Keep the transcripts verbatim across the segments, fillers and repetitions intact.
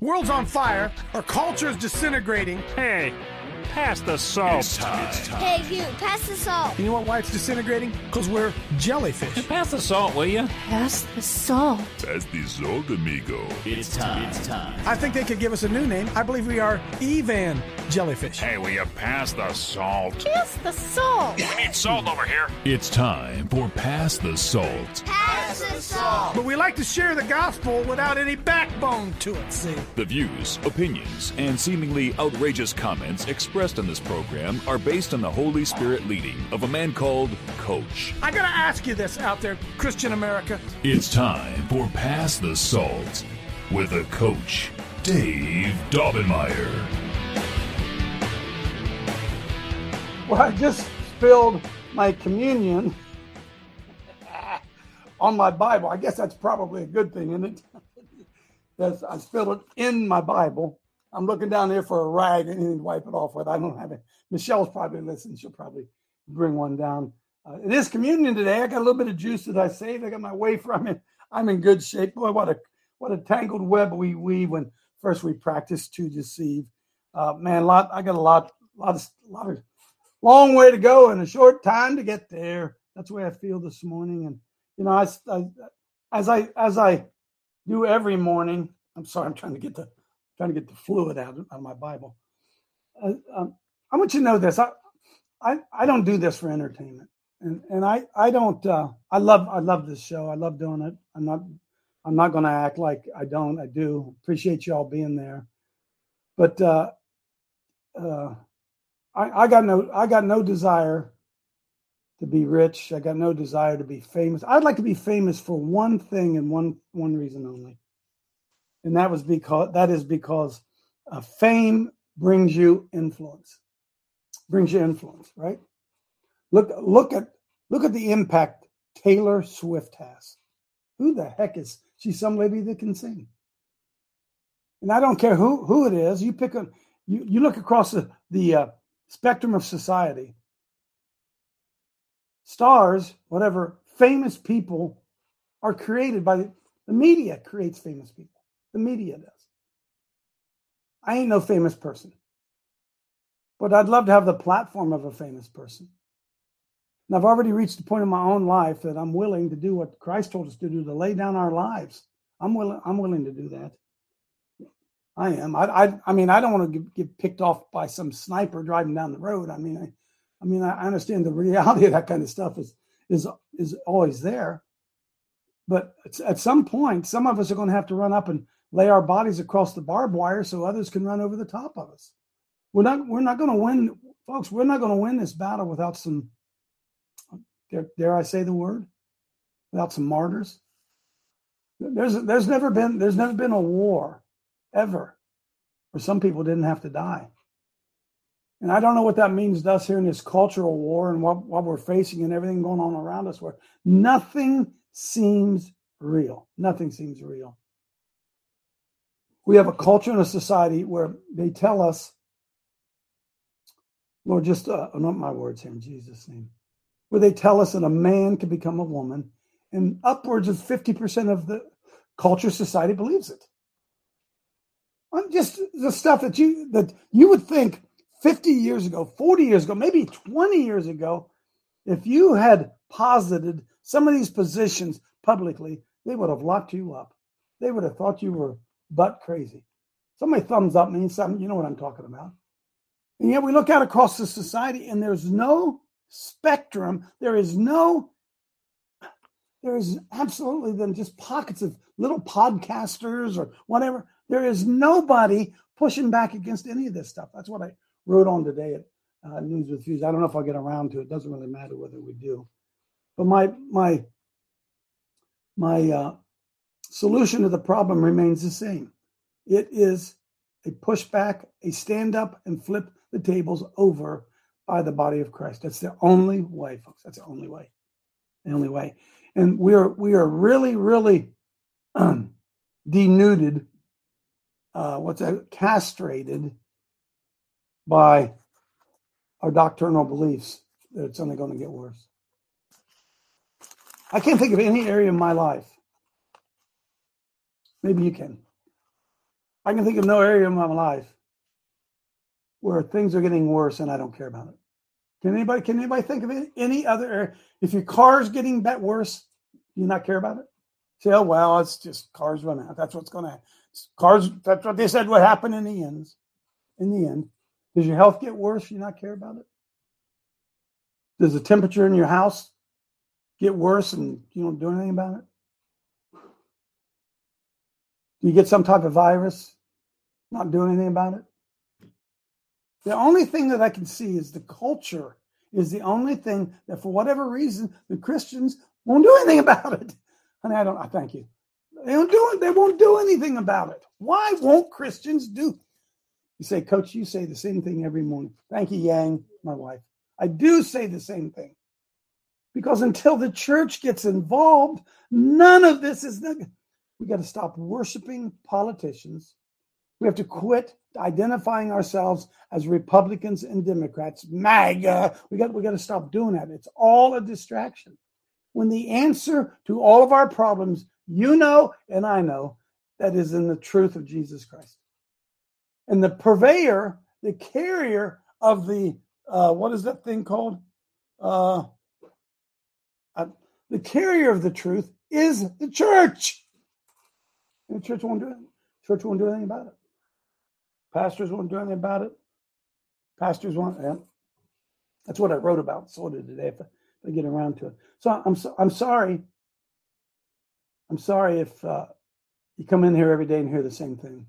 World's on fire. Our culture's disintegrating. Hey, pass the salt. It's time. It's time. Hey, you, pass the salt. You know what, why it's disintegrating? Because we're jellyfish. Pass the salt, will you? Pass the salt. Pass the salt, amigo. It's time. It's time. I think they could give us a new name. I believe we are Evan jellyfish. Hey, will you pass the salt? Pass the salt. We need salt over here. It's time for Pass the Salt. Pass the salt. But we like to share the gospel without any backbone to it, see? The views, opinions, and seemingly outrageous comments expressed in this program are based on the Holy Spirit leading of a man called Coach. I gotta ask you this out there, Christian America. It's time for Pass the Salt with the Coach, Dave Daubenmire. Well, I just spilled my communion on my Bible. I guess that's probably a good thing, isn't it? Because I spilled it in my Bible. I'm looking down there for a rag and anything to wipe it off with. I don't have it. Michelle's probably listening. She'll probably bring one down. Uh, it is communion today. I got a little bit of juice that I saved. I got my wafer. I'm in, I'm in good shape. Boy, what a what a tangled web we weave when first we practice to deceive. Uh, man, lot. I got a lot, lot of, lot of, long way to go and a short time to get there. That's the way I feel this morning. And you know, I, I as I as I do every morning. I'm sorry. I'm trying to get the trying to get the fluid out of, out of my Bible. Uh, um, I want you to know this. I, I, I don't do this for entertainment, and and I I don't. Uh, I love I love this show. I love doing it. I'm not I'm not going to act like I don't. I do appreciate you all being there, but uh, uh, I I got no I got no desire to be rich. I got no desire to be famous. I'd like to be famous for one thing and one one reason only. And that was because that is because uh, fame brings you influence, brings you influence, right? Look, look at look at the impact Taylor Swift has. Who the heck is she's? Some lady that can sing, and I don't care who who it is. You pick a you you look across the the uh, spectrum of society. Stars, whatever, famous people are created by the, the media. Creates famous people. The media does. I ain't no famous person, but I'd love to have the platform of a famous person. And I've already reached the point in my own life that I'm willing to do what Christ told us to do, to lay down our lives. I'm willing. I'm willing to do that. I am. I. I, I mean, I don't want to get, get picked off by some sniper driving down the road. I mean, I. I mean, I understand the reality of that kind of stuff is is is always there. But at some point, some of us are going to have to run up and lay our bodies across the barbed wire so others can run over the top of us. We're not we're not going to win, folks. We're not going to win this battle without some, dare, dare I say the word, without some martyrs. There's there's never been there's never been a war ever where some people didn't have to die. And I don't know what that means to us here in this cultural war and what, what we're facing and everything going on around us, where nothing seems real. Nothing seems real. We have a culture and a society where they tell us, Lord, just, uh, not my words here in Jesus' name, where they tell us that a man can become a woman, and upwards of fifty percent of the culture society believes it. Just the stuff that you that you would think fifty years ago, forty years ago, maybe twenty years ago, if you had posited some of these positions publicly, they would have locked you up. They would have thought you were butt crazy. Somebody thumbs up means something. You know what I'm talking about. And yet we look out across the society and there's no spectrum. There is no, there is absolutely then just pockets of little podcasters or whatever. There is nobody pushing back against any of this stuff. That's what I wrote on today at uh, News with Views. I don't know if I'll get around to it. It doesn't really matter whether we do. But my my my uh, solution to the problem remains the same. It is a pushback, a stand up and flip the tables over by the body of Christ. That's the only way, folks. That's the only way. The only way. And we are we are really, really um, denuded, uh, what's that, castrated by our doctrinal beliefs that it's only going to get worse. I can't think of any area of my life, maybe you can, I can think of no area in my life where things are getting worse and I don't care about it. Can anybody, can anybody think of any, any other area? If your car's getting that worse, do you not care about it? Say, oh, well, it's just cars run out. That's what's going to happen. Cars, that's what they said would happen in the end. In the end. Does your health get worse? You not care about it? Does the temperature in your house get worse and you don't do anything about it? Do you get some type of virus? Not do anything about it? The only thing that I can see is the culture is the only thing that, for whatever reason, the Christians won't do anything about it. And I don't. I thank you. They don't do it. They won't do anything about it. Why won't Christians do? You say, Coach, you say the same thing every morning. Thank you, Yang, my wife. I do say the same thing. Because until the church gets involved, none of this is. We got to stop worshiping politicians. We have to quit identifying ourselves as Republicans and Democrats. MAGA. We got, we got to stop doing that. It's all a distraction. When the answer to all of our problems, you know and I know, that is in the truth of Jesus Christ. And the purveyor, the carrier of the, uh, what is that thing called? Uh, uh, the carrier of the truth is the church. And the church won't do it. Church won't do anything about it. Pastors won't do anything about it. Pastors won't. Yeah. That's what I wrote about sort of today, if I, if I get around to it. So I'm so, I'm sorry. I'm sorry if uh, you come in here every day and hear the same thing.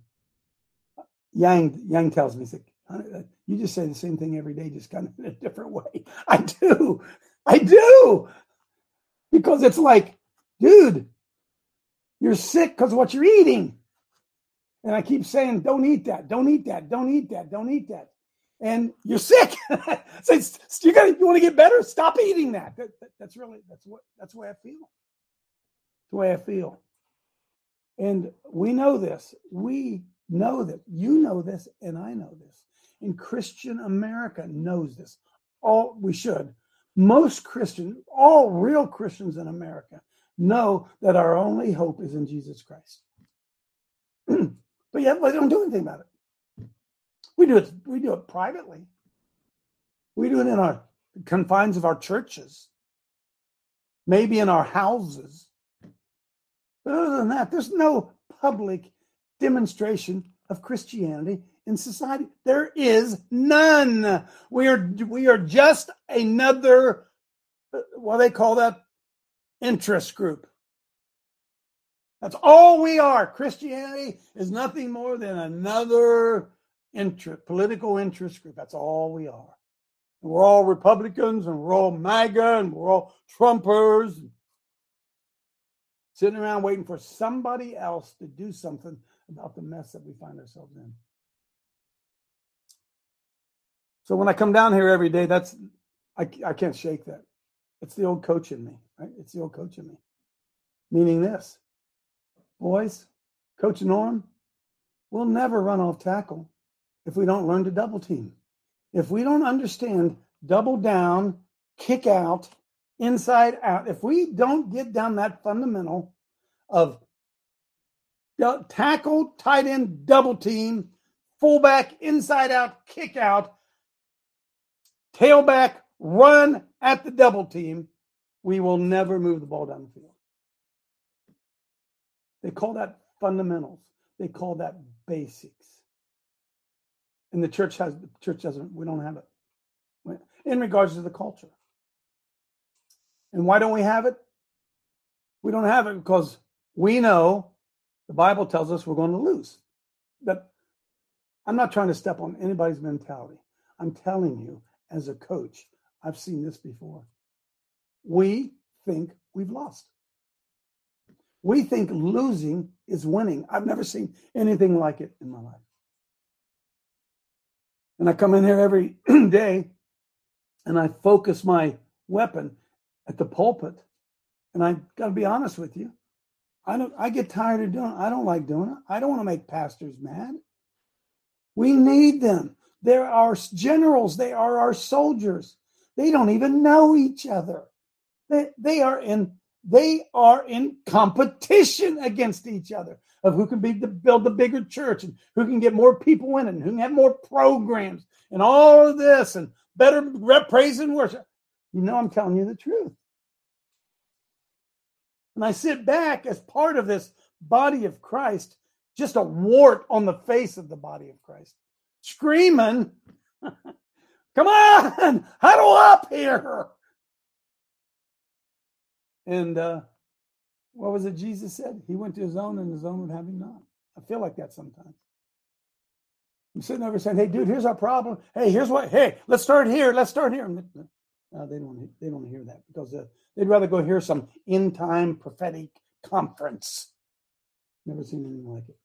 Yang Yang tells me, he's like, you just say the same thing every day, just kind of in a different way. I do. I do. Because it's like, dude, you're sick because of what you're eating. And I keep saying, don't eat that, don't eat that, don't eat that, don't eat that. And you're sick. So you got you want to get better? Stop eating that. That, that. That's really, that's what, that's the way I feel. That's the way I feel. And we know this. We know that. You know this, and I know this. And Christian America knows this. All we should. Most Christians, all real Christians in America, know that our only hope is in Jesus Christ. But yet, they don't do anything about it. We do it. We do it privately. We do it in our confines of our churches, maybe in our houses. But other than that, there's no public demonstration of Christianity in society. There is none. We are we are just another, what do they call that? Interest group. That's all we are. Christianity is nothing more than another interest, political interest group. That's all we are. And we're all Republicans, and we're all MAGA, and we're all Trumpers, sitting around waiting for somebody else to do something about the mess that we find ourselves in. So when I come down here every day, that's I, I can't shake that. It's the old coach in me, right? It's the old coach in me. Meaning this. Boys, Coach Norm, we'll never run off tackle if we don't learn to double team. If we don't understand double down, kick out, inside out, if we don't get down that fundamental of tackle, tight end, double team, fullback, inside out, kick out, tailback, run at the double team, we will never move the ball down the field. They call that fundamentals. They call that basics. And the church has, the church doesn't, we don't have it in regards to the culture. And why don't we have it? We don't have it because we know the Bible tells us we're going to lose. That I'm not trying to step on anybody's mentality. I'm telling you, as a coach, I've seen this before. We think we've lost. We think losing is winning. I've never seen anything like it in my life. And I come in here every day and I focus my weapon at the pulpit. And I got to be honest with you. I don't, I get tired of doing it. I don't like doing it. I don't want to make pastors mad. We need them. They're our generals. They are our soldiers. They don't even know each other. They, they are in They are in competition against each other of who can be to build the bigger church and who can get more people in it and who can have more programs and all of this and better praise and worship. You know, I'm telling you the truth. And I sit back as part of this body of Christ, just a wart on the face of the body of Christ, screaming, come on, huddle up here. And uh, what was it Jesus said? He went to his own and his own would have him not. I feel like that sometimes. I'm sitting over saying, hey, dude, here's our problem. Hey, here's what, hey, let's start here. Let's start here. No, they don't, they don't hear that because uh, they'd rather go hear some end time prophetic conference. Never seen anything like it.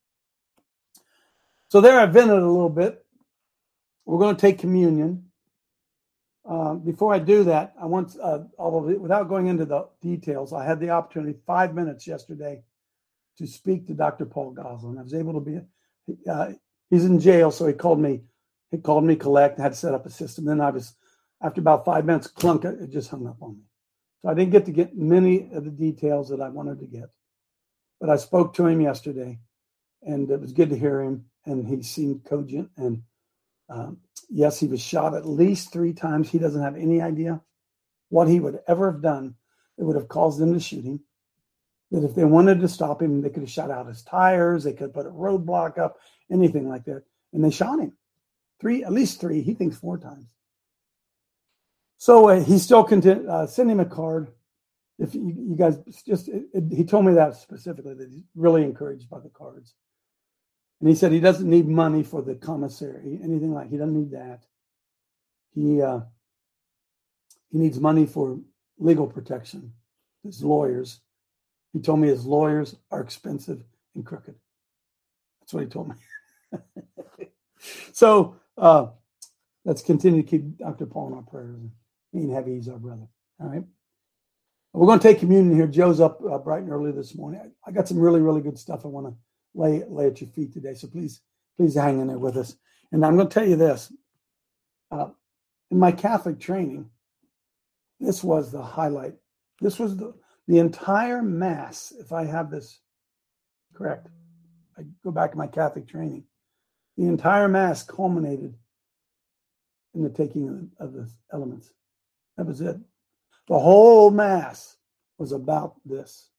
So there I vented a little bit. We're going to take communion. Uh, before I do that, I want, uh, although without going into the details, I had the opportunity five minutes yesterday to speak to Doctor Paul Goslin. I was able to be, uh, he's in jail, so he called me, he called me collect, had to set up a system. Then I was, after about five minutes, clunk, it just hung up on me. So I didn't get to get many of the details that I wanted to get. But I spoke to him yesterday, and it was good to hear him, and he seemed cogent. And um, yes, he was shot at least three times. He doesn't have any idea what he would ever have done that would have caused them to shoot him. That if they wanted to stop him, they could have shot out his tires, they could put a roadblock up, anything like that. And they shot him. Three, at least three, he thinks four times. So uh, he still content, uh, send him a card. If you, you guys just, it, it, he told me that specifically, that he's really encouraged by the cards. And he said he doesn't need money for the commissary, anything like, he doesn't need that. He, uh, he needs money for legal protection, his lawyers. He told me his lawyers are expensive and crooked. That's what he told me. So uh, let's continue to keep Doctor Paul in our prayers. Me and Heavy, he's our brother. All right. We're going to take communion here. Joe's up uh, bright and early this morning. I, I got some really, really good stuff I want to lay lay at your feet today. So please, please hang in there with us. And I'm going to tell you this. Uh, in my Catholic training, this was the highlight. This was the, the entire Mass, if I have this correct. I go back to my Catholic training. The entire Mass culminated in the taking of, of the elements. That was it. The whole Mass was about this.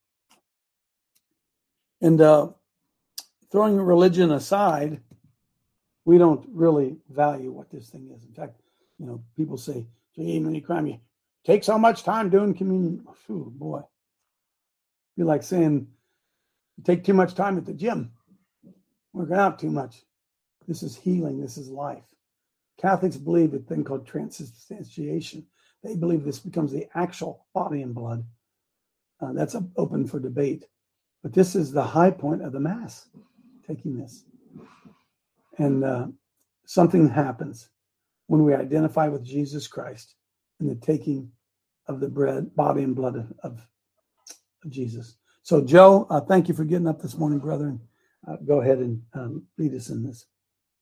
And uh, throwing religion aside, we don't really value what this thing is. In fact, you know, people say, gee, when you crime, you take so much time doing communion. Phew, boy. Be like saying, you take too much time at the gym, working out too much. This is healing. This is life. Catholics believe a thing called transubstantiation. They believe this becomes the actual body and blood. Uh, that's open for debate. But this is the high point of the Mass, taking this. And uh, something happens when we identify with Jesus Christ in the taking of the bread, body and blood of, of, of Jesus. So, Joe, uh, thank you for getting up this morning, brother. And uh, go ahead and um, lead us in this.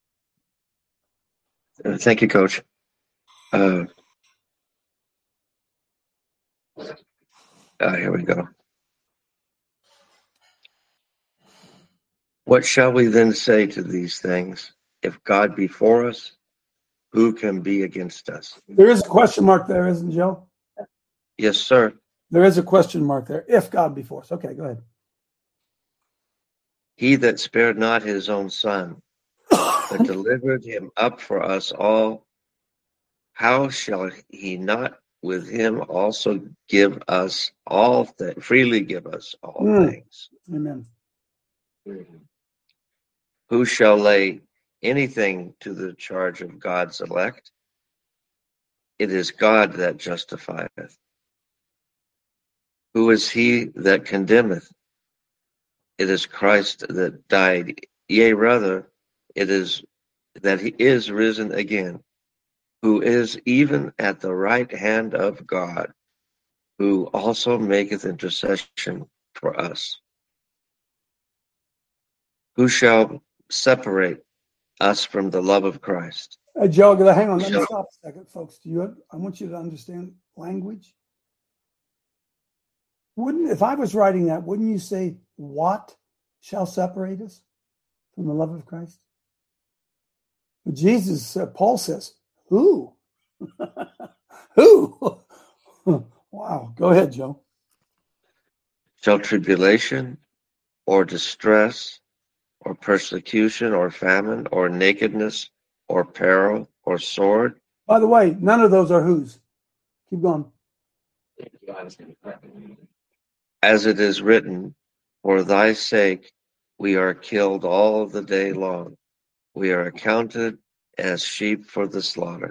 Uh, thank you, Coach. Uh, uh, here we go. What shall we then say to these things? If God be for us, who can be against us? There is a question mark there, isn't Joe? Yes, sir. There is a question mark there. If God be for us. Okay, go ahead. He that spared not his own son, but delivered him up for us all, how shall he not with him also give us all things, freely give us all mm. things? Amen. Who shall lay anything to the charge of God's elect? It is God that justifieth. Who is he that condemneth? It is Christ that died, yea, rather, it is that he is risen again, who is even at the right hand of God, who also maketh intercession for us. Who shall separate us from the love of Christ? Hey, Joe, hang on. Let me stop a second, folks. Do you? I want you to understand language. Wouldn't, if I was writing that, wouldn't you say, what shall separate us from the love of Christ? But Jesus, uh, Paul says, who? Who? Wow. Go ahead, Joe. Shall tribulation or distress or persecution or famine or nakedness or peril or sword? By the way, none of those are whose. Keep going. As it is written, for thy sake we are killed all the day long. We are accounted as sheep for the slaughter.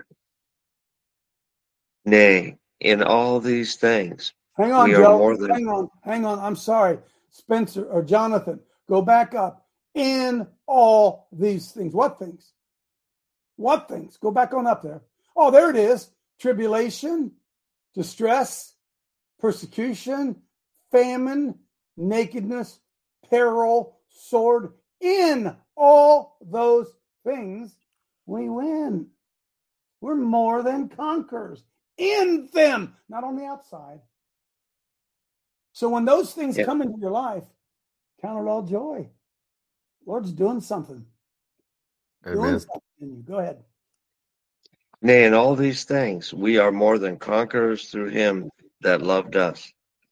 Nay, in all these things, Hang on, we are Joe. more than- Hang on. Hang on. I'm sorry. Spencer or Jonathan, go back up. In all these things. What things? What things? Go back on up there. Oh, there it is. Tribulation, distress, persecution, famine, nakedness, peril, sword. In all those things, we win. We're more than conquerors. In them, not on the outside. So when those things Yeah. come into your life, count it all joy. Lord's doing something. Doing Amen. something in you. Go ahead. Nay, in all these things, we are more than conquerors through him that loved us.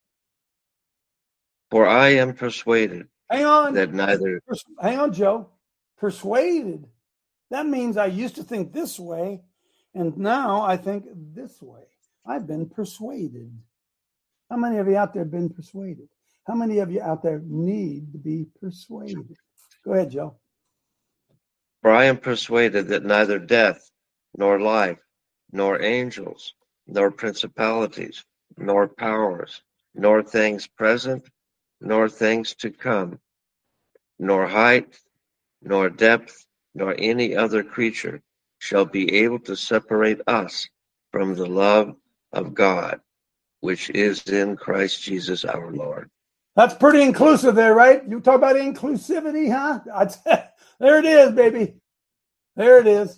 For I am persuaded Hang on. that neither Pers- hang on, Joe. Persuaded. That means I used to think this way, and now I think this way. I've been persuaded. How many of you out there have been persuaded? How many of you out there need to be persuaded? Go ahead, Joe. For I am persuaded that neither death, nor life, nor angels, nor principalities, nor powers, nor things present, nor things to come, nor height, nor depth, nor any other creature shall be able to separate us from the love of God, which is in Christ Jesus our Lord. That's pretty inclusive there, right? You talk about inclusivity, huh? I'd- there it is, baby. There it is.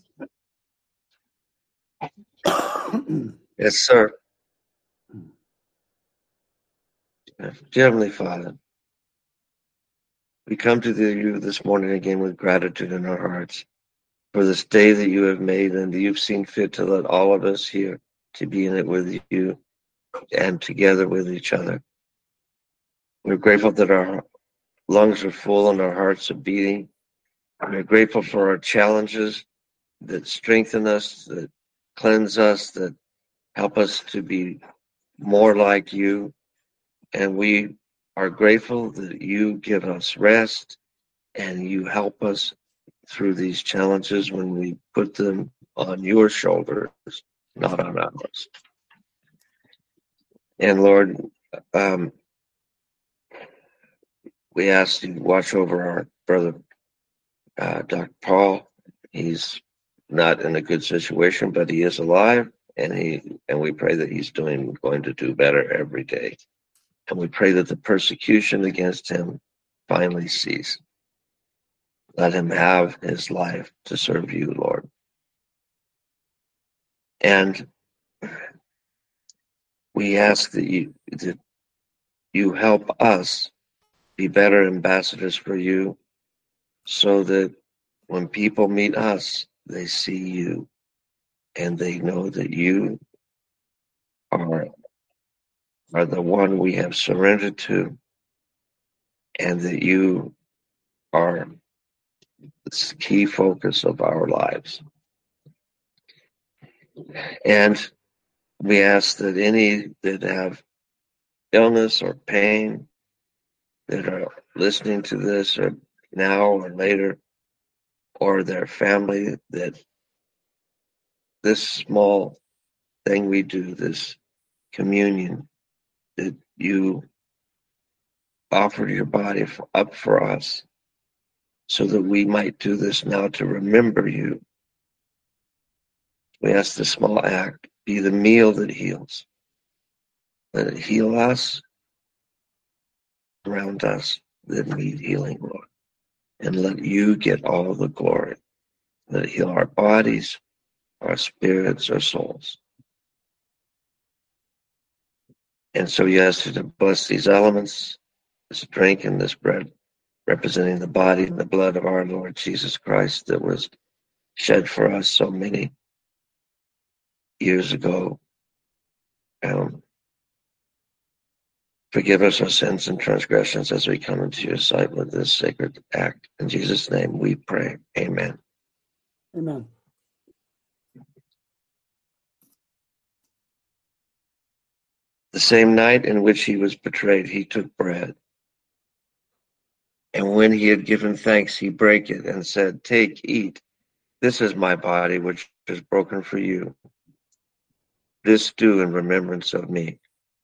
Yes, sir. Dear Heavenly Father, we come to you this morning again with gratitude in our hearts for this day that you have made and that you've seen fit to let all of us here to be in it with you and together with each other. We're grateful that our lungs are full and our hearts are beating. We're grateful for our challenges that strengthen us, that cleanse us, that help us to be more like you. And we are grateful that you give us rest and you help us through these challenges when we put them on your shoulders, not on ours. And Lord, um, we ask you to watch over our brother, uh, Doctor Paul. He's not in a good situation, but he is alive, and he and we pray that he's doing going to do better every day. And we pray that the persecution against him finally cease. Let him have his life to serve you, Lord. And we ask that you that you help us be better ambassadors for you, so that when people meet us, they see you and they know that you are, are the one we have surrendered to, and that you are the key focus of our lives. And we ask that any that have illness or pain that are listening to this or now or later, or their family, that this small thing we do, this communion, that you offered your body up for us so that we might do this now to remember you. We ask this small act be the meal that heals. Let it heal us, around us that need healing, Lord. And let you get all the glory. Let it heal our bodies, our spirits, our souls. And so he asked you to bless these elements, this drink and this bread, representing the body and the blood of our Lord Jesus Christ that was shed for us so many years ago. Um, forgive us our sins and transgressions as we come into your sight with this sacred act. In Jesus' name we pray. Amen. Amen. The same night in which he was betrayed, he took bread. And when he had given thanks, he brake it and said, "Take, eat. This is my body, which is broken for you. This do in remembrance of me."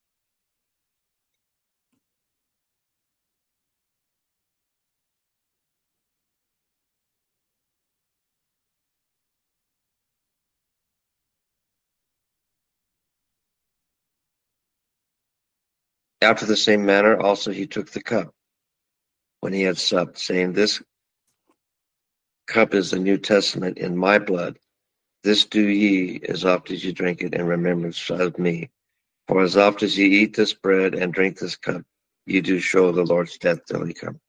After the same manner also he took the cup when he had supped, saying, "This cup is the New Testament in my blood. This do ye as oft as you drink it in remembrance of me. For as oft as ye eat this bread and drink this cup, ye do show the Lord's death till he come."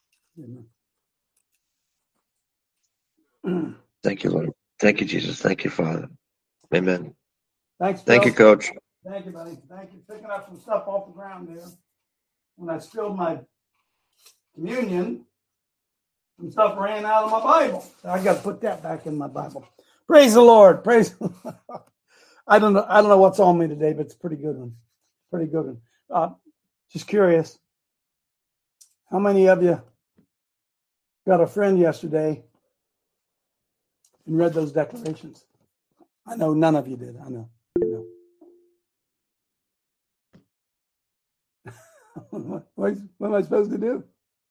Amen. Thank you, Lord. Thank you, Jesus. Thank you, Father. Amen. Thanks, Bill. Thank you, Coach. Thank you, buddy. Thank you. Picking up some stuff off the ground there. When I spilled my communion, some stuff ran out of my Bible. So I got to put that back in my Bible. Praise the Lord. Praise. I don't know. I don't know what's on me today, but it's a pretty good one. Pretty good one. Uh, just curious. How many of you got a friend yesterday and read those declarations? I know none of you did. I know. I know. What am I supposed to do?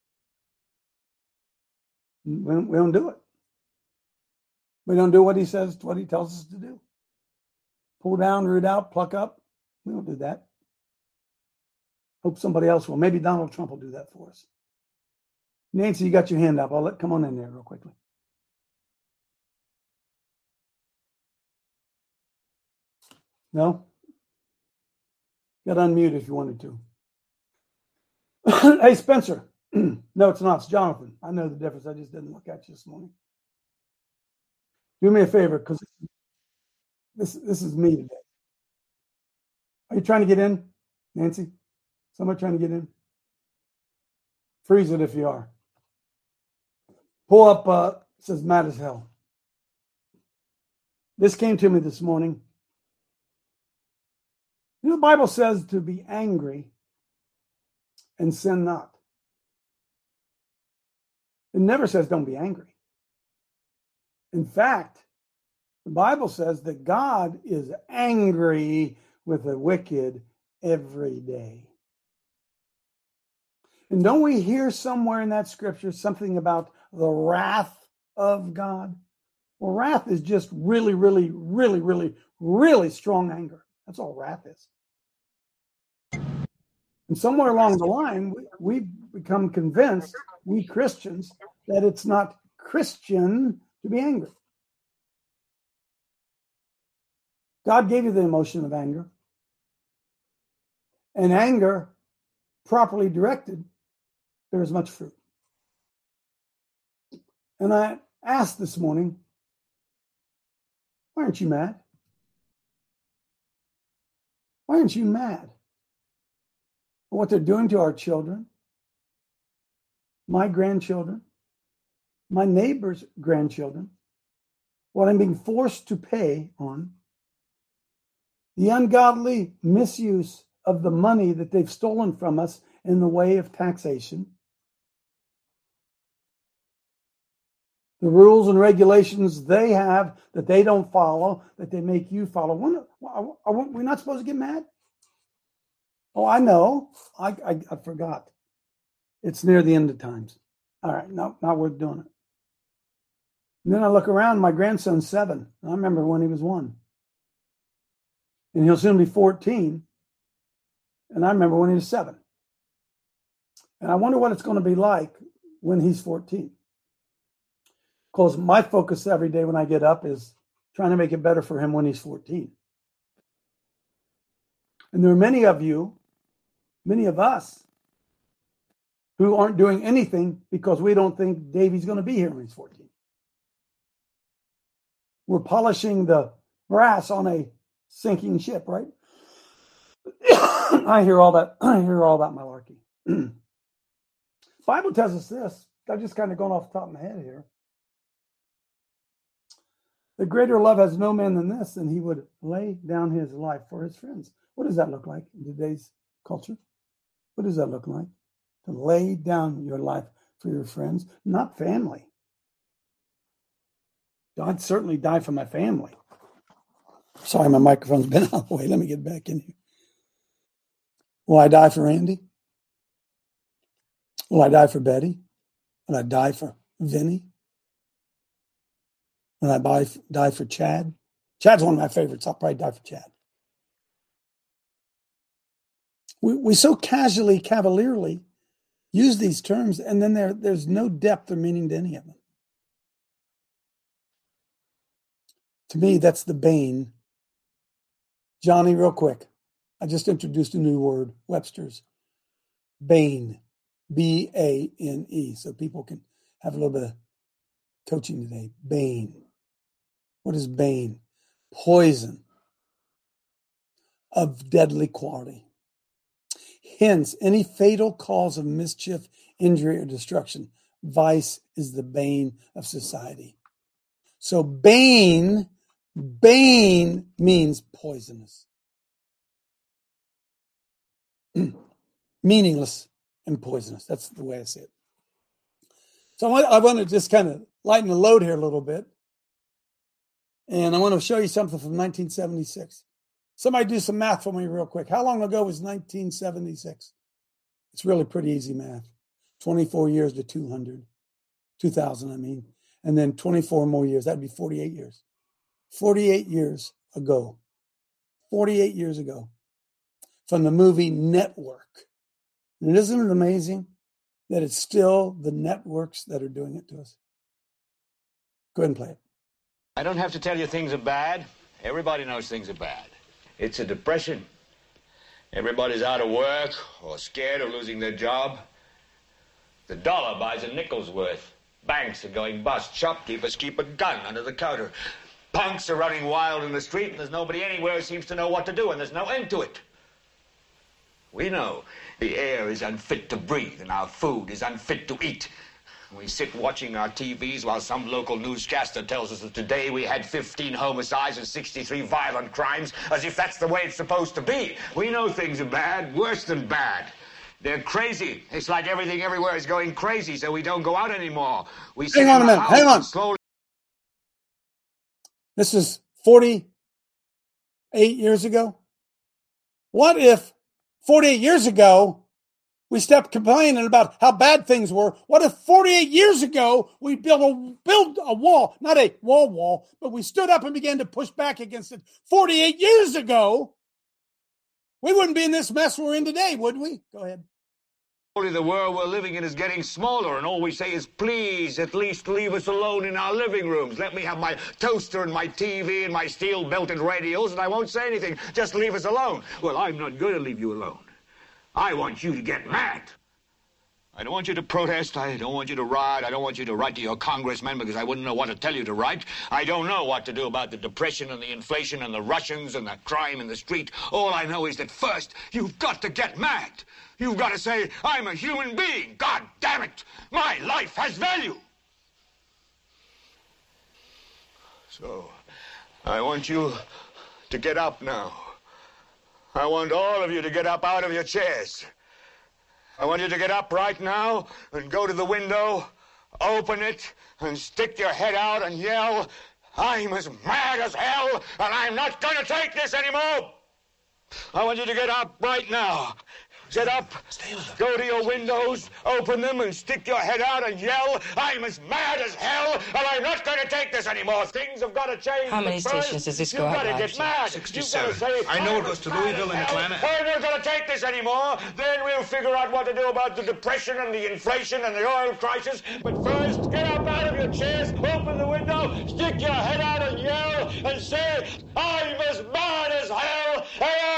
We don't, we don't do it. We don't do what he says, what he tells us to do. Pull down, root out, pluck up. We don't do that. Hope somebody else will. Maybe Donald Trump will do that for us. Nancy, you got your hand up. I'll let come on in there real quickly. No? You got to unmute if you wanted to. Hey, Spencer. No, it's not. It's Jonathan. I know the difference. I just didn't look at you this morning. Do me a favor, because this this is me today. Are you trying to get in, Nancy? Somebody trying to get in? Freeze it if you are. Pull up, uh, it says mad as hell. This came to me this morning. You know, the Bible says to be angry and sin not. It never says don't be angry. In fact, the Bible says that God is angry with the wicked every day. And don't we hear somewhere in that scripture something about the wrath of God? Well, wrath is just really, really, really, really, really strong anger. That's all wrath is. And somewhere along the line, we, we become convinced, we Christians, that it's not Christian to be angry. God gave you the emotion of anger. And anger, properly directed, there is much fruit. And I asked this morning, why aren't you mad? Why aren't you mad? What they're doing to our children, my grandchildren, my neighbor's grandchildren, what I'm being forced to pay on, the ungodly misuse of the money that they've stolen from us in the way of taxation, the rules and regulations they have that they don't follow, that they make you follow. We're not supposed to get mad? Oh, I know. I, I, I forgot. It's near the end of times. All right, no, not worth doing it. And then I look around, my grandson's seven. I remember when he was one. And he'll soon be fourteen. And I remember when he was seven. And I wonder what it's going to be like when he's fourteen. Because my focus every day when I get up is trying to make it better for him when he's fourteen. And there are many of you many of us who aren't doing anything because we don't think Davey's going to be here when he's fourteen. We're polishing the brass on a sinking ship, right? I hear all that. I hear all that malarkey. Bible tells us this. I've just kind of gone off the top of my head here. The greater love has no man than this, and he would lay down his life for his friends. What does that look like in today's culture? What does that look like? To lay down your life for your friends, not family. I'd certainly die for my family. Sorry, my microphone's been out of the way. Let me get back in here. Will I die for Andy? Will I die for Betty? Will I die for Vinny? Will I die, die for Chad? Chad's one of my favorites. I'll probably die for Chad. We, we so casually, cavalierly use these terms, and then there, there's no depth or meaning to any of them. To me, that's the bane. Johnny, real quick. I just introduced a new word, Webster's. Bane. B A N E. So people can have a little bit of coaching today. Bane. What is bane? Poison of deadly quality. Hence, any fatal cause of mischief, injury, or destruction. Vice is the bane of society. So bane, bane means poisonous. Meaningless and poisonous. That's the way I see it. So I want to just kind of lighten the load here a little bit. And I want to show you something from nineteen seventy-six. Somebody do some math for me real quick. How long ago was nineteen seventy-six? It's really pretty easy math. twenty-four years to two hundred. two thousand, I mean. And then twenty-four more years. That'd be forty-eight years. forty-eight years ago. forty-eight years ago. From the movie Network. And isn't it amazing that it's still the networks that are doing it to us? Go ahead and play it. I don't have to tell you things are bad. Everybody knows things are bad. It's a depression. Everybody's out of work or scared of losing their job. The dollar buys a nickel's worth. Banks are going bust. Shopkeepers keep a gun under the counter. Punks are running wild in the street, and there's nobody anywhere who seems to know what to do, and there's no end to it. We know the air is unfit to breathe, and our food is unfit to eat. We sit watching our T Vs while some local newscaster tells us that today we had fifteen homicides and sixty-three violent crimes, as if that's the way it's supposed to be. We know things are bad, worse than bad. They're crazy. It's like everything everywhere is going crazy, so we don't go out anymore. We sit Hang on a minute. Hang on. Slowly. This is forty-eight years ago. What if forty-eight years ago we stopped complaining about how bad things were? What if forty-eight years ago we built a built a wall, not a wall wall, but we stood up and began to push back against it forty-eight years ago? We wouldn't be in this mess we're in today, would we? Go ahead. The world we're living in is getting smaller, and all we say is, please, at least leave us alone in our living rooms. Let me have my toaster and my T V and my steel-belted radios, and I won't say anything. Just leave us alone. Well, I'm not going to leave you alone. I want you to get mad. I don't want you to protest. I don't want you to riot. I don't want you to write to your congressman because I wouldn't know what to tell you to write. I don't know what to do about the depression and the inflation and the Russians and the crime in the street. All I know is that first, you've got to get mad. You've got to say, I'm a human being. God damn it. My life has value. So, I want you to get up now. I want all of you to get up out of your chairs. I want you to get up right now and go to the window, open it, and stick your head out and yell, I'm as mad as hell, and I'm not going to take this anymore. I want you to get up right now. Get up, go to your windows, open them, and stick your head out and yell, I'm as mad as hell, and I'm not going to take this anymore. Things have got to change. How many stations does this go out? You've got to get mad. sixty-seven. Say, I know it goes to Louisville and Atlanta. I'm not going to take this anymore. Then we'll figure out what to do about the depression and the inflation and the oil crisis. But first, get up out of your chairs, open the window, stick your head out and yell, and say, I'm as mad as hell, and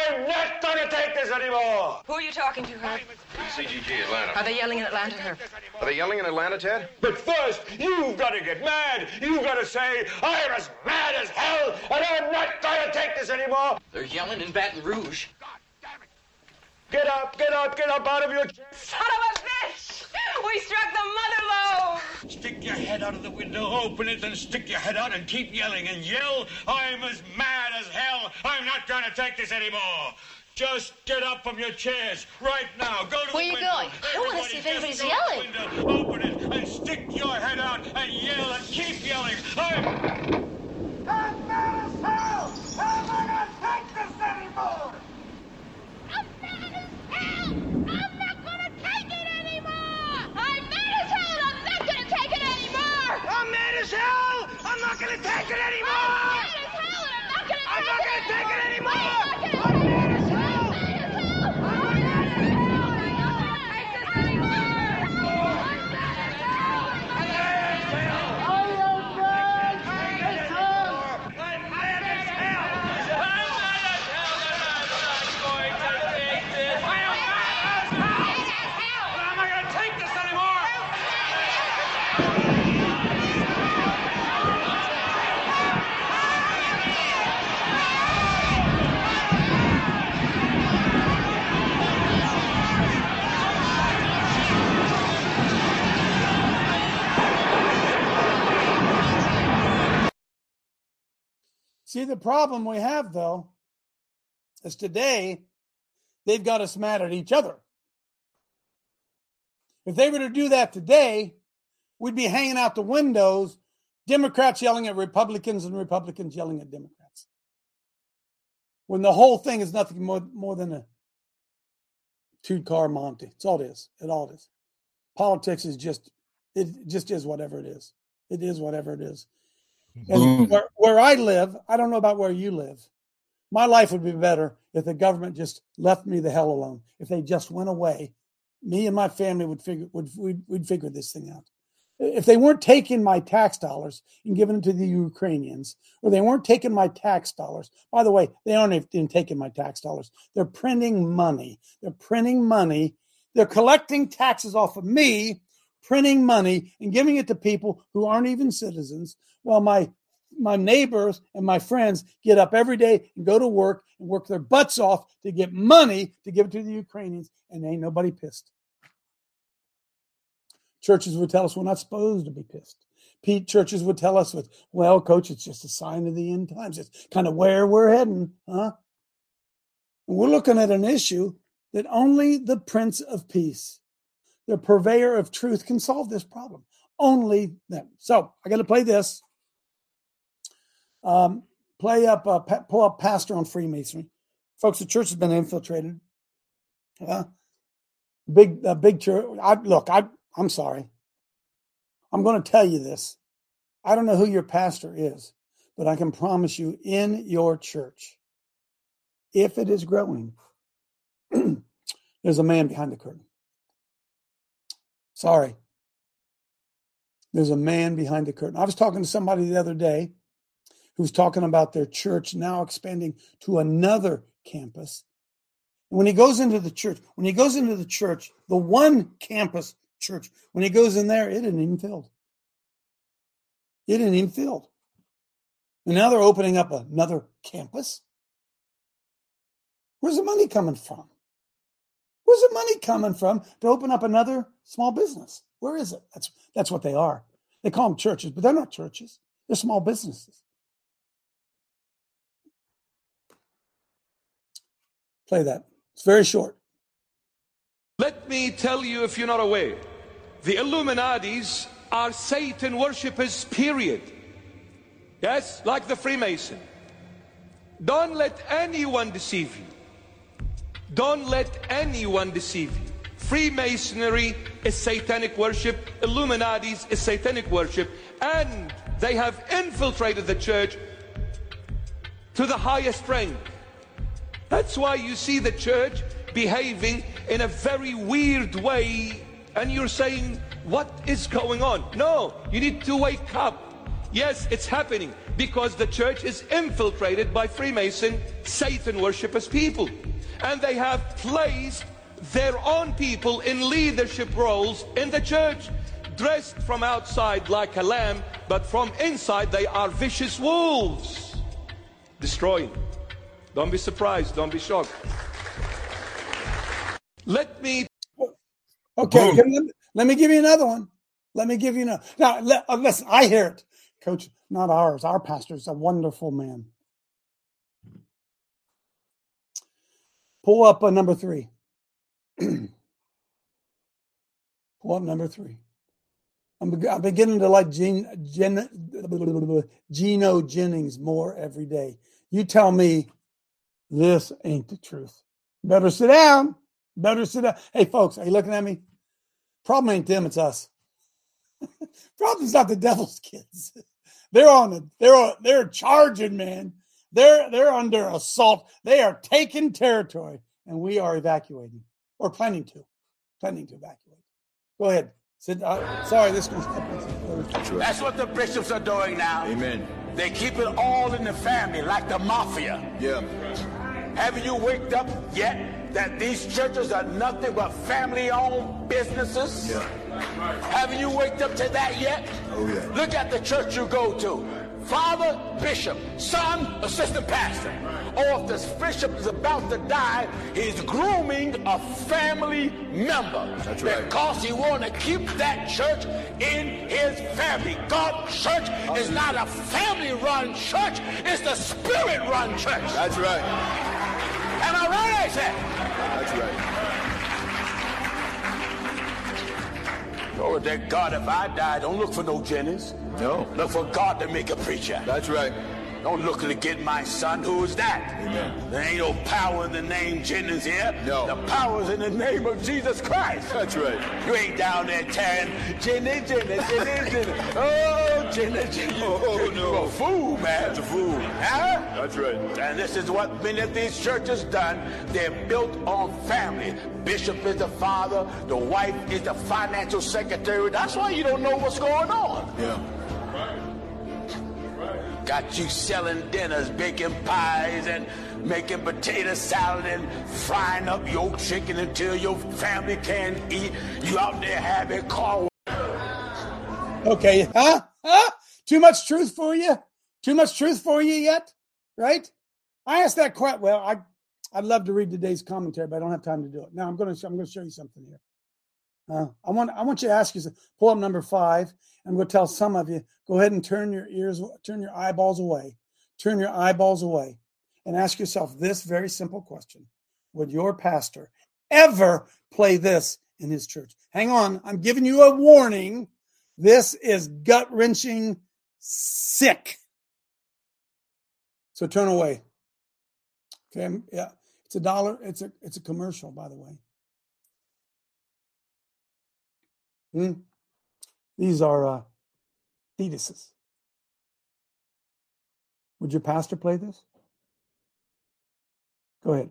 I'm not going to take this anymore. Who are you talking to, Herb? C G G, Atlanta. Are they yelling in Atlanta, Herb? Are they yelling in Atlanta, Ted? But first, you've got to get mad. You've got to say, I'm as mad as hell, and I'm not going to take this anymore. They're yelling in Baton Rouge. Get up, get up, get up out of your chair. Son of a bitch! We struck the mother load! Stick your head out of the window, open it, and stick your head out and keep yelling and yell, I'm as mad as hell. I'm not going to take this anymore. Just get up from your chairs right now. Go to Where the you window. going? I want to see if anybody's yelling. Window, open it and stick your head out and yell and keep yelling. I'm... I'm mad as hell. I'm not going to take this anymore. I'm mad as hell! I'm not gonna take it anymore! I'm mad as hell! I'm not gonna take it anymore! I'm mad as hell. I'm not going to take it anymore. I'm mad as hell and I'm not gonna take I'm not it going to take it anymore. anymore! I'm mad as hell. I'm mad as hell! I'm mad as hell! I'm not gonna take this anymore! I'm mad as hell! I'm mad as hell! I am mad as hell. I'm mad as hell. I'm mad as hell and I'm not going to take this. I am mad as hell. And I'm not going to take this anymore. See, the problem we have, though, is today they've got us mad at each other. If they were to do that today, we'd be hanging out the windows, Democrats yelling at Republicans and Republicans yelling at Democrats. When the whole thing is nothing more, more than a two-car Monte. It's all it is. It all is. Politics is just, it just is whatever it is. It is whatever it is. And where, where I live, I don't know about where you live. My life would be better if the government just left me the hell alone. If they just went away, me and my family would figure would we'd, we'd figure this thing out. If they weren't taking my tax dollars and giving them to the Ukrainians, or they weren't taking my tax dollars. By the way, they aren't even taking my tax dollars. They're printing money. They're printing money. They're collecting taxes off of me, printing money and giving it to people who aren't even citizens, while my my neighbors and my friends get up every day and go to work and work their butts off to get money to give it to the Ukrainians, and ain't nobody pissed. Churches would tell us we're not supposed to be pissed. Pete, churches would tell us, with, well, coach, it's just a sign of the end times. It's kind of where we're heading, huh? And we're looking at an issue that only the Prince of Peace, the purveyor of truth, can solve this problem. Only them. So I got to play this. Um, play up, uh, pa- pull up Pastor on Freemasonry. Folks, the church has been infiltrated. Uh, big, uh, big church. I, look, I, I'm sorry. I'm going to tell you this. I don't know who your pastor is, but I can promise you, in your church, if it is growing, there's a man behind the curtain. Sorry. There's a man behind the curtain. I was talking to somebody the other day who was talking about their church now expanding to another campus. And when he goes into the church, when he goes into the church, the one campus church, when he goes in there, it isn't even filled. It isn't even filled. And now they're opening up another campus. Where's the money coming from? Where's the money coming from to open up another small business? Where is it? That's that's what they are. They call them churches, but they're not churches. They're small businesses. Play that. It's very short. Let me tell you, if you're not aware, the Illuminatis are Satan worshippers, period. Yes, like the Freemason. Don't let anyone deceive you. Don't let anyone deceive you. Freemasonry is satanic worship. Illuminatis is satanic worship. And they have infiltrated the church to the highest rank. That's why you see the church behaving in a very weird way. And you're saying, what is going on? No, you need to wake up. Yes, it's happening because the church is infiltrated by Freemason, Satan worshippers people. And they have placed their own people in leadership roles in the church, dressed from outside like a lamb, but from inside they are vicious wolves, destroying. Don't be surprised, don't be shocked. Let me... Okay, let me, let me give you another one. Let me give you another. Now, let, uh, listen, I hear it. Coach, not ours. Our pastor's a wonderful man. Pull up uh, number three. Pull up number three. I'm, I'm beginning to like Gene, Gen, Geno Jennings more every day. You tell me this ain't the truth. Better sit down. Better sit down. Hey, folks, are you looking at me? Problem ain't them, it's us. Problem's not the devil's kids. They're on the, they're on, they're charging, man. They're they're under assault. They are taking territory, and we are evacuating or planning to, planning to evacuate. Go ahead. Sit. Uh, sorry, this one's. That's what the bishops are doing now. Amen. They keep it all in the family, like the mafia. Yeah. Haven't you waked up yet that these churches are nothing but family-owned businesses? Yeah. Haven't you waked up to that yet? Oh, yeah. Look at the church you go to. Father, bishop, son, assistant pastor. Or if this bishop is about to die, he's grooming a family member. That's right. Because he want to keep that church in his family. God's church is not a family-run church. It's the spirit-run church. That's right. Am I right, I said? That's right. Lord, that God, if I die, don't look for no Jennings. No. Look for God to make a preacher. That's right. Don't look to get my son. Who is that? Amen. There ain't no power in the name Jennings here. No. The power's in the name of Jesus Christ. That's right. You ain't down there tearing Jennings, Jennings, Jennings, Jennings. Oh, Jennings, Jennings. Oh, no. You're a fool, man. That's a fool. Huh? That's right. And this is what many of these churches done. They're built on family. Bishop is the father. The wife is the financial secretary. That's why you don't know what's going on. Yeah. Got you selling dinners, baking pies, and making potato salad and frying up your chicken until your family can't eat. You out there having car. Okay, huh? Huh? Too much truth for you? Too much truth for you yet? Right? I asked that question. Well, I, I'd love to read today's commentary, but I don't have time to do it. Now I'm going to I'm going to show you something here. Uh, I want I want you to ask you, pull up number five. I'm going to tell some of you, go ahead and turn your ears, turn your eyeballs away, turn your eyeballs away, and ask yourself this very simple question. Would your pastor ever play this in his church? Hang on, I'm giving you a warning. This is gut-wrenching sick. So turn away. Okay, yeah, it's a dollar. It's a it's a commercial, by the way. Hmm. These are uh, fetuses. Would your pastor play this? Go ahead.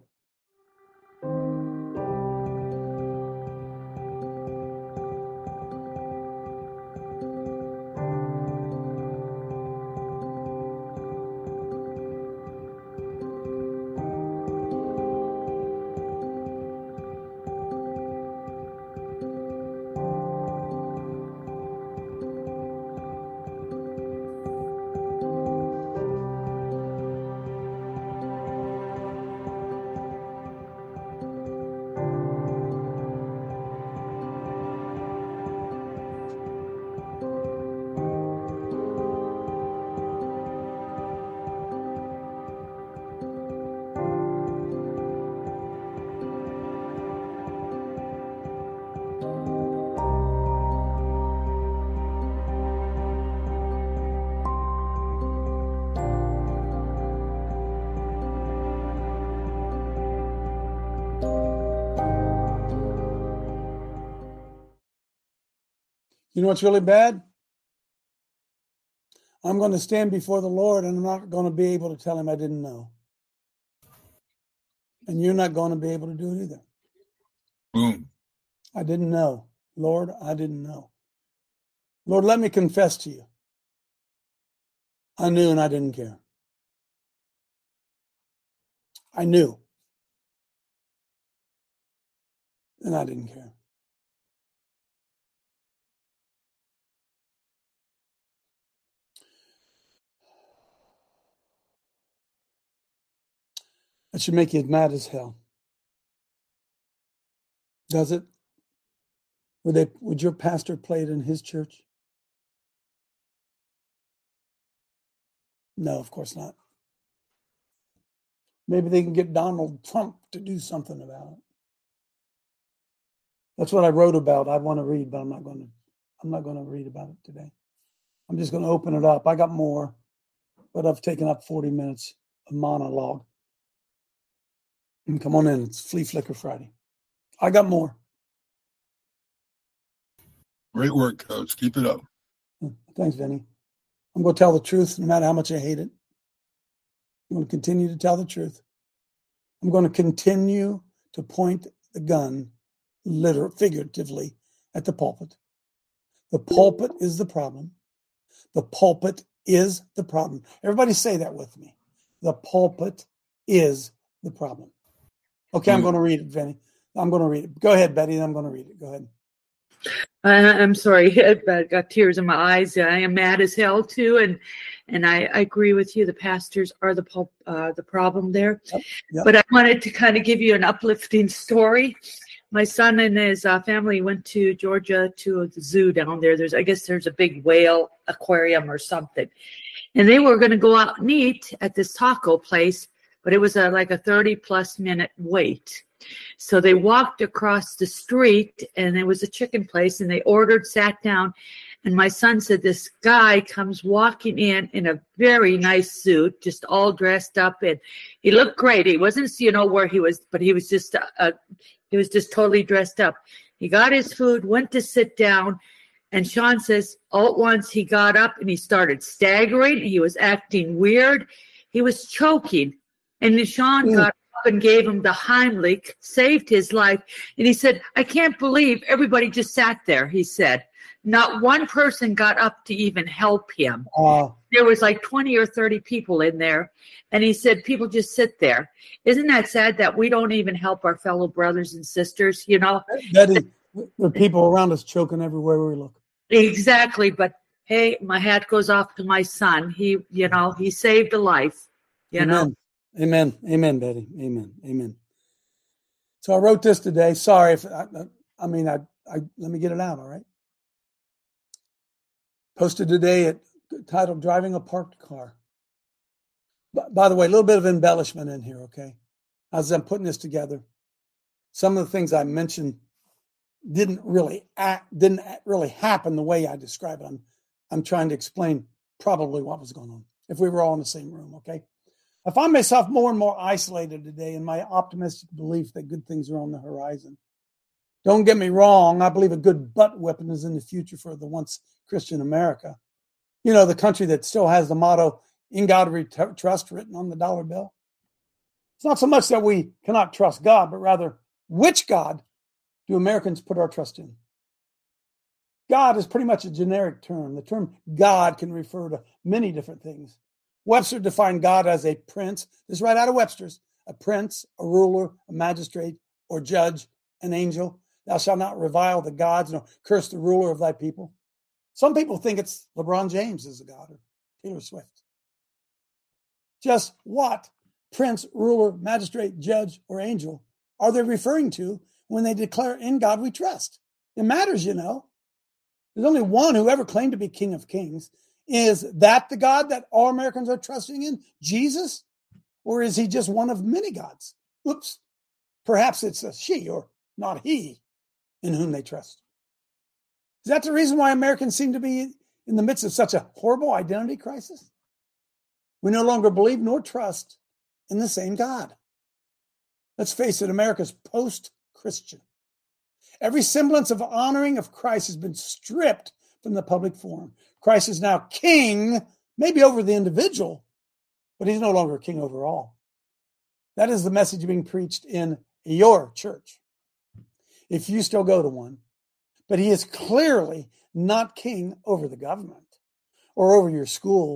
You know what's really bad? I'm going to stand before the Lord and I'm not going to be able to tell him I didn't know. And you're not going to be able to do it either. Boom. I didn't know. Lord, I didn't know. Lord, let me confess to you. I knew and I didn't care. I knew and I didn't care. That should make you mad as hell. Does it? Would they? Would your pastor play it in his church? No, of course not. Maybe they can get Donald Trump to do something about it. That's what I wrote about. I want to read, but I'm not going to. I'm not going to read about it today. I'm just going to open it up. I got more, but I've taken up forty minutes of monologue. And come on in. It's Flea Flicker Friday. I got more. Great work, Coach. Keep it up. Thanks, Vinny. I'm going to tell the truth no matter how much I hate it. I'm going to continue to tell the truth. I'm going to continue to point the gun, literally, figuratively, at the pulpit. The pulpit is the problem. The pulpit is the problem. Everybody say that with me. The pulpit is the problem. Okay, I'm going to read it, Vinny. I'm going to read it. Go ahead, Betty. I'm going to read it. Go ahead. Uh, I'm sorry. I've got tears in my eyes. I am mad as hell too, and and I, I agree with you. The pastors are the pulp, uh, the problem there. Yep, yep. But I wanted to kind of give you an uplifting story. My son and his uh, family went to Georgia to the zoo down there. There's, I guess, there's a big whale aquarium or something, and they were going to go out and eat at this taco place, but it was a, like a thirty plus minute wait. So they walked across the street, and it was a chicken place, and they ordered, sat down, and my son said this guy comes walking in in a very nice suit, just all dressed up, and he looked great. He wasn't, you know, where he was, but he was just, uh, uh, he was just totally dressed up. He got his food, went to sit down, and Sean says all at once he got up and he started staggering. He was acting weird. He was choking, and then Sean mm. got and gave him the Heimlich, saved his life. And he said, I can't believe everybody just sat there, he said. Not one person got up to even help him. Uh, there was like twenty or thirty people in there. And he said, people just sit there. Isn't that sad that we don't even help our fellow brothers and sisters, you know? Betty, there are people around us choking everywhere we look. Exactly. But hey, my hat goes off to my son. He, you know, he saved a life, you Amen. know? Amen. Amen, Betty. Amen. Amen. So I wrote this today. Sorry if I, I mean, I, I, let me get it out. All right. Posted today at titled Driving a Parked Car. By, by the way, a little bit of embellishment in here. Okay. As I'm putting this together, some of the things I mentioned didn't really act, didn't really happen the way I describe it. I'm, I'm trying to explain probably what was going on if we were all in the same room. Okay. I find myself more and more isolated today in my optimistic belief that good things are on the horizon. Don't get me wrong. I believe a good butt whipping is in the future for the once Christian America. You know, the country that still has the motto, in God we trust, written on the dollar bill. It's not so much that we cannot trust God, but rather, which God do Americans put our trust in? God is pretty much a generic term. The term God can refer to many different things. Webster defined God as a prince. This is right out of Webster's. A prince, a ruler, a magistrate, or judge, an angel. Thou shalt not revile the gods, nor curse the ruler of thy people. Some people think it's LeBron James is a god, or Taylor Swift. Just what prince, ruler, magistrate, judge, or angel are they referring to when they declare in God we trust? It matters, you know. There's only one who ever claimed to be King of Kings. Is that the God that all Americans are trusting in? Jesus? Or is he just one of many gods? Oops. Perhaps it's a she or not he in whom they trust. Is that the reason why Americans seem to be in the midst of such a horrible identity crisis? We no longer believe nor trust in the same God. Let's face it, America's post-Christian. Every semblance of honoring of Christ has been stripped from the public forum. Christ is now king, maybe over the individual, but he's no longer king over all. That is the message being preached in your church, if you still go to one. But he is clearly not king over the government or over your schools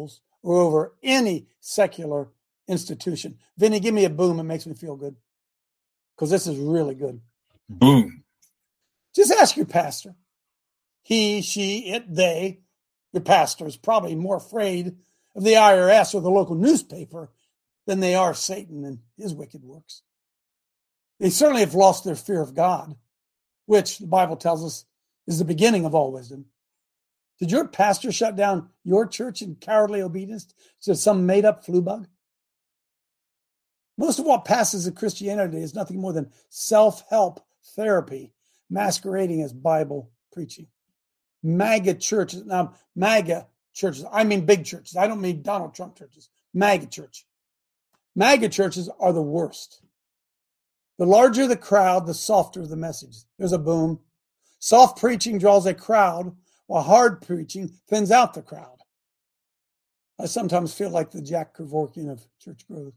or over any secular institution. Vinny, give me a boom. It makes me feel good because this is really good. Boom. Just ask your pastor. He, she, it, they, your pastor is probably more afraid of the I R S or the local newspaper than they are Satan and his wicked works. They certainly have lost their fear of God, which the Bible tells us is the beginning of all wisdom. Did your pastor shut down your church in cowardly obedience to some made-up flu bug? Most of what passes in Christianity is nothing more than self-help therapy masquerading as Bible preaching. MAGA churches, now MAGA churches, I mean big churches. I don't mean Donald Trump churches. MAGA church. MAGA churches are the worst. The larger the crowd, the softer the message. There's a boom. Soft preaching draws a crowd, while hard preaching thins out the crowd. I sometimes feel like the Jack Kevorkian of church growth.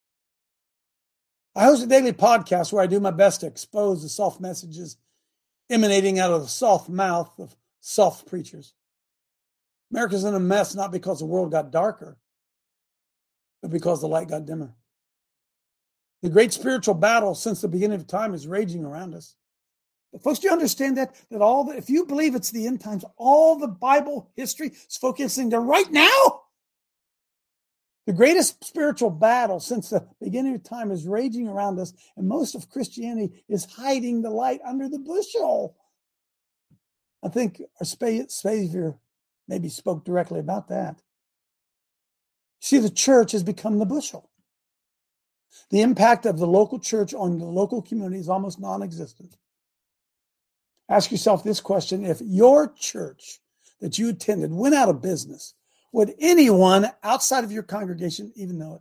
I host a daily podcast where I do my best to expose the soft messages emanating out of the soft mouth of soft preachers. America's in a mess not because the world got darker, but because the light got dimmer. The great spiritual battle since the beginning of time is raging around us. But folks, do you understand that? That all the, if you believe it's the end times, all the Bible history is focusing to right now? The greatest spiritual battle since the beginning of time is raging around us, and most of Christianity is hiding the light under the bushel. I think our Savior maybe spoke directly about that. See, the church has become the bushel. The impact of the local church on the local community is almost non-existent. Ask yourself this question: if your church that you attended went out of business, would anyone outside of your congregation even know it?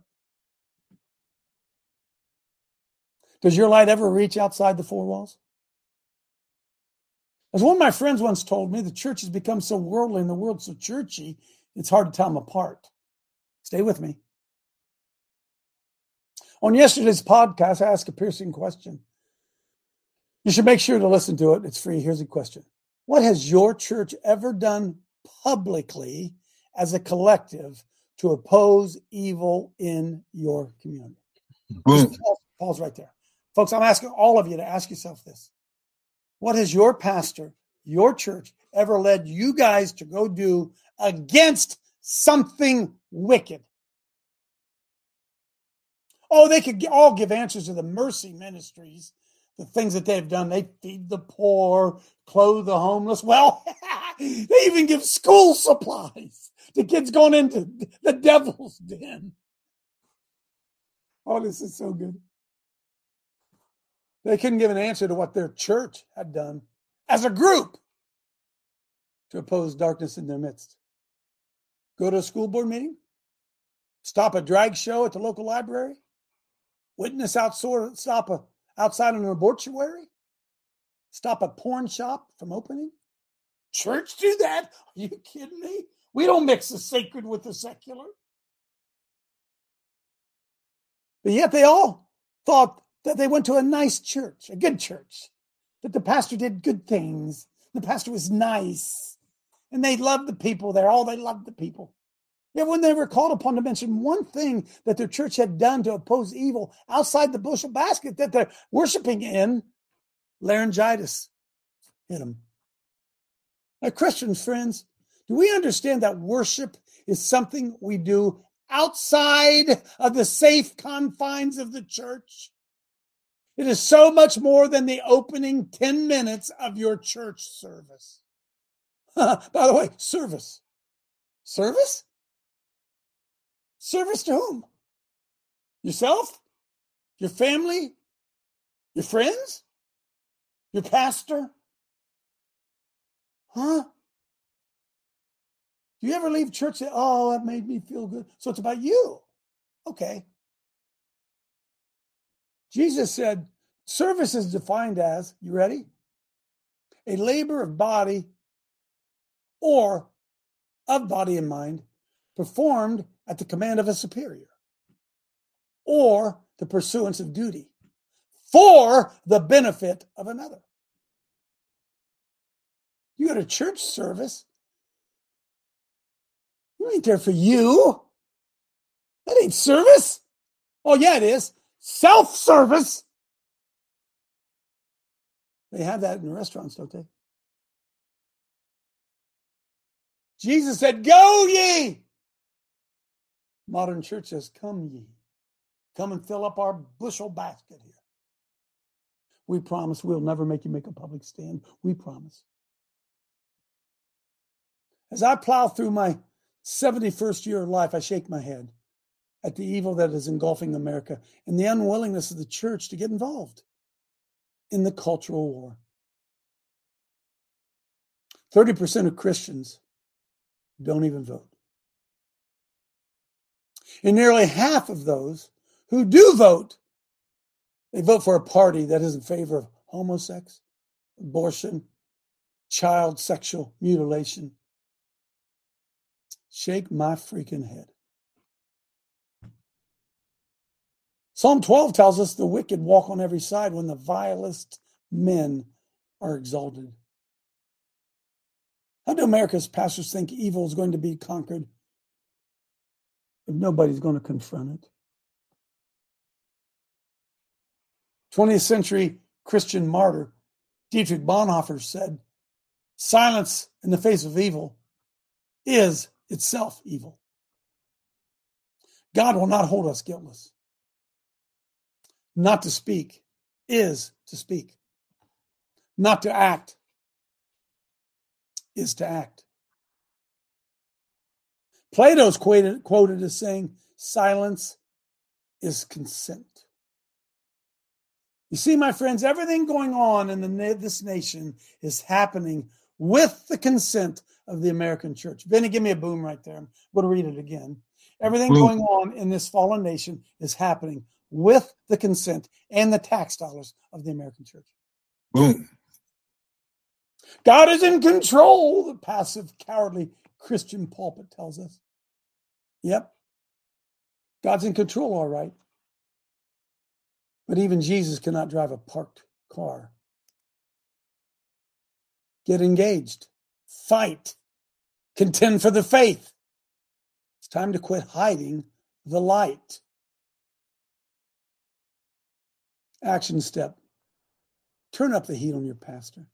Does your light ever reach outside the four walls? As one of my friends once told me, the church has become so worldly and the world so churchy, it's hard to tell them apart. Stay with me. On yesterday's podcast, I asked a piercing question. You should make sure to listen to it. It's free. Here's the question. What has your church ever done publicly as a collective to oppose evil in your community? Boom. Pause, pause right there. Folks, I'm asking all of you to ask yourself this. What has your pastor, your church, ever led you guys to go do against something wicked? Oh, they could all give answers to the mercy ministries, the things that they've done. They feed the poor, clothe the homeless. Well, they even give school supplies to kids going into the devil's den. Oh, this is so good. They couldn't give an answer to what their church had done as a group to oppose darkness in their midst. Go to a school board meeting? Stop a drag show at the local library? Witness outside, stop a, outside an abortuary? Stop a porn shop from opening? Church do that? Are you kidding me? We don't mix the sacred with the secular. But yet they all thought that they went to a nice church, a good church, that the pastor did good things. The pastor was nice, and they loved the people there. Oh, they loved the people. Yet when they were called upon to mention one thing that their church had done to oppose evil outside the bushel basket that they're worshiping in, laryngitis hit them. Now, Christians, friends, do we understand that worship is something we do outside of the safe confines of the church? It is so much more than the opening ten minutes of your church service. By the way, service. Service? Service to whom? Yourself? Your family? Your friends? Your pastor? Huh? Do you ever leave church and say, oh, that made me feel good? So it's about you. Okay. Jesus said, service is defined as, you ready? A labor of body or of body and mind performed at the command of a superior or the pursuance of duty for the benefit of another. You go to church service, you ain't there for you. That ain't service. Oh, yeah, it is. Self-service. They have that in restaurants, don't they? Jesus said, go ye. Modern church says, come ye. Come and fill up our bushel basket here. We promise we'll never make you make a public stand. We promise. As I plow through my seventy-first year of life, I shake my head at the evil that is engulfing America and the unwillingness of the church to get involved in the cultural war. thirty percent of Christians don't even vote. And nearly half of those who do vote, they vote for a party that is in favor of homosex, abortion, child sexual mutilation. Shake my freaking head. Psalm twelve tells us the wicked walk on every side when the vilest men are exalted. How do America's pastors think evil is going to be conquered if nobody's going to confront it? twentieth century Christian martyr Dietrich Bonhoeffer said, silence in the face of evil is itself evil. God will not hold us guiltless. Not to speak is to speak. Not to act is to act. Plato's quoted, quoted as saying, silence is consent. You see, my friends, everything going on in the, this nation is happening with the consent of the American church. Benny, give me a boom right there. I'm going to read it again. Everything boom. Going on in this fallen nation is happening with the consent and the tax dollars of the American church. Boom. God is in control, the passive, cowardly Christian pulpit tells us. Yep. God's in control, all right. But even Jesus cannot drive a parked car. Get engaged. Fight. Contend for the faith. It's time to quit hiding the light. Action step. Turn up the heat on your pastor.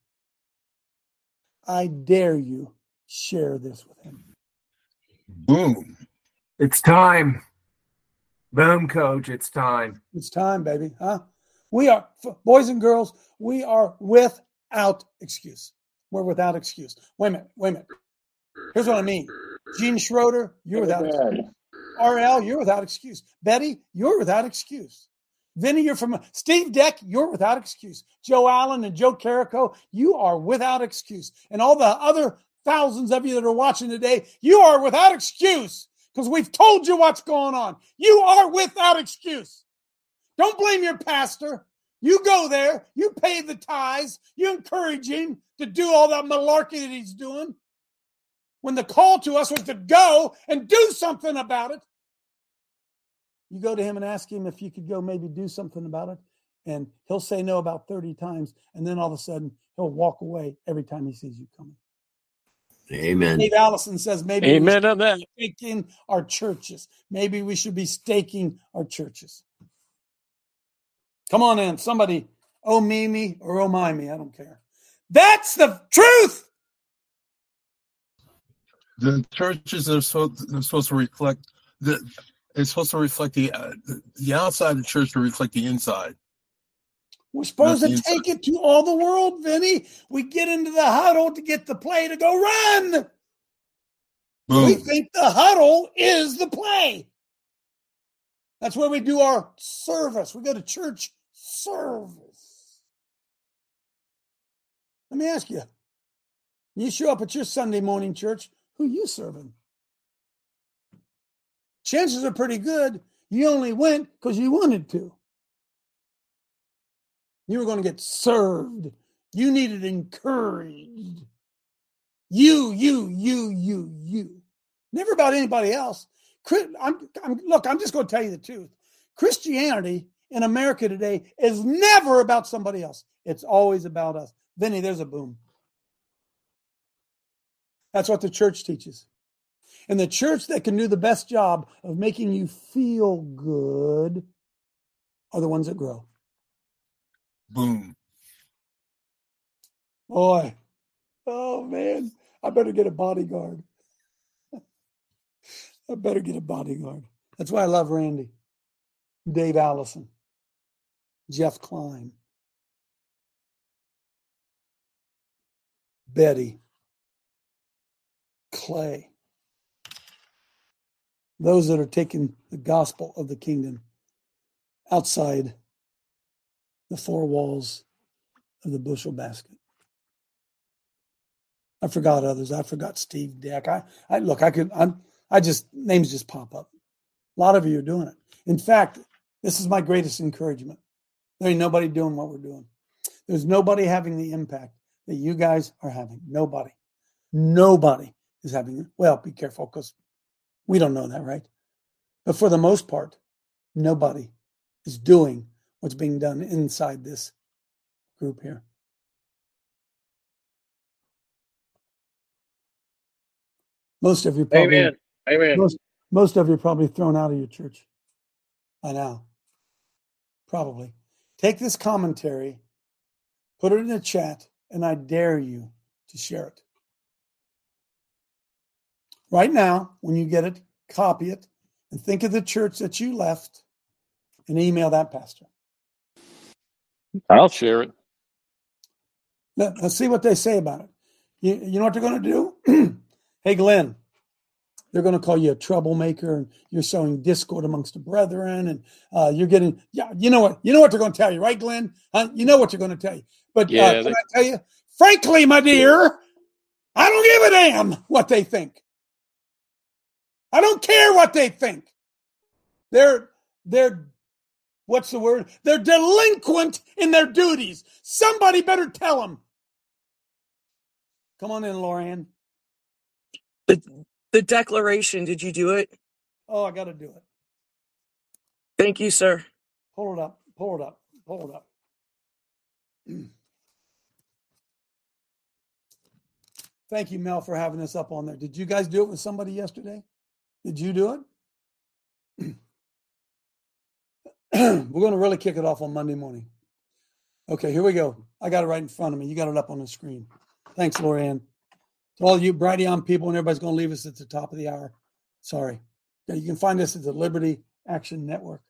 I dare you share this with him. Boom. It's time. Boom, coach. It's time. It's time, baby. Huh? We are, boys and girls, we are without excuse. We're without excuse. Wait a minute. Wait a minute. Here's what I mean. Gene Schroeder, you're without excuse. R L, you're without excuse. Betty, you're without excuse. Vinny, you're from Steve Deck, you're without excuse. Joe Allen and Joe Carrico, you are without excuse. And all the other thousands of you that are watching today, you are without excuse because we've told you what's going on. You are without excuse. Don't blame your pastor. You go there, you pay the tithes, you encourage him to do all that malarkey that he's doing. When the call to us was to go and do something about it. You go to him and ask him if you could go maybe do something about it, and he'll say no about thirty times, and then all of a sudden he'll walk away every time he sees you coming. Amen. Dave Allison says maybe Amen we on that. be staking our churches. Maybe we should be staking our churches. Come on in. Somebody, oh me, me, or oh my me. I don't care. That's the truth. The churches are supposed, they're supposed to reflect the. It's supposed to reflect the uh, the outside of the church to reflect the inside. We're supposed to take it to all the world, Vinny. We get into the huddle to get the play to go run. Boom. We think the huddle is the play. That's where we do our service. We go to church service. Let me ask you. You show up at your Sunday morning church, who you serving? Chances are pretty good you only went because you wanted to. You were going to get served. You needed encouraged. You, you, you, you, you. Never about anybody else. I'm, I'm, look, I'm just going to tell you the truth. Christianity in America today is never about somebody else. It's always about us. Vinny, there's a boom. That's what the church teaches. And the church that can do the best job of making you feel good are the ones that grow. Boom. Boy. Oh, man. I better get a bodyguard. I better get a bodyguard. That's why I love Randy, Dave Allison, Jeff Klein, Betty, Clay. Those that are taking the gospel of the kingdom outside the four walls of the bushel basket. I forgot others. I forgot Steve Deck. I, I look, I could, I'm, I just, names just pop up. A lot of you are doing it. In fact, this is my greatest encouragement. There ain't nobody doing what we're doing. There's nobody having the impact that you guys are having. Nobody. Nobody is having it. Well, be careful because we don't know that, right? But for the most part, nobody is doing what's being done inside this group here. Most of you probably, Amen. Amen. Most, most of you are probably thrown out of your church by now. Probably. Take this commentary, put it in the chat, and I dare you to share it. Right now, when you get it, copy it, and think of the church that you left and email that pastor. I'll share it. Let, let's see what they say about it. You, you know what they're going to do? Hey, Glenn, they're going to call you a troublemaker, and you're sowing discord amongst the brethren, and uh, you're getting, yeah, you know what, you know what they're going to tell you, right, Glenn? Huh? You know what they're going to tell you. But Yeah, uh, they- can I tell you, frankly, my dear, I don't give a damn what they think. I don't care what they think. They're, they're, what's the word? They're delinquent in their duties. Somebody better tell them. Come on in, Lorianne. The, the declaration, did you do it? Oh, I got to do it. Thank you, sir. Pull it up. Pull it up. Pull it up. Thank you, Mel, for having this up on there. Did you guys do it with somebody yesterday? Did you do it? We're going to really kick it off on Monday morning. Okay, here we go. I got it right in front of me. You got it up on the screen. Thanks, Lorianne. To all you Brighteon people, and everybody's going to leave us at the top of the hour. Sorry. Yeah, you can find us at the Liberty Action Network.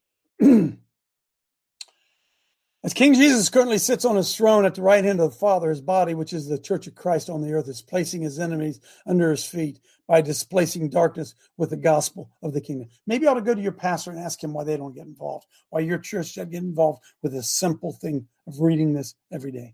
As King Jesus currently sits on his throne at the right hand of the Father, his body, which is the church of Christ on the earth, is placing his enemies under his feet by displacing darkness with the gospel of the kingdom. Maybe you ought to go to your pastor and ask him why they don't get involved, why your church doesn't get involved with this simple thing of reading this every day.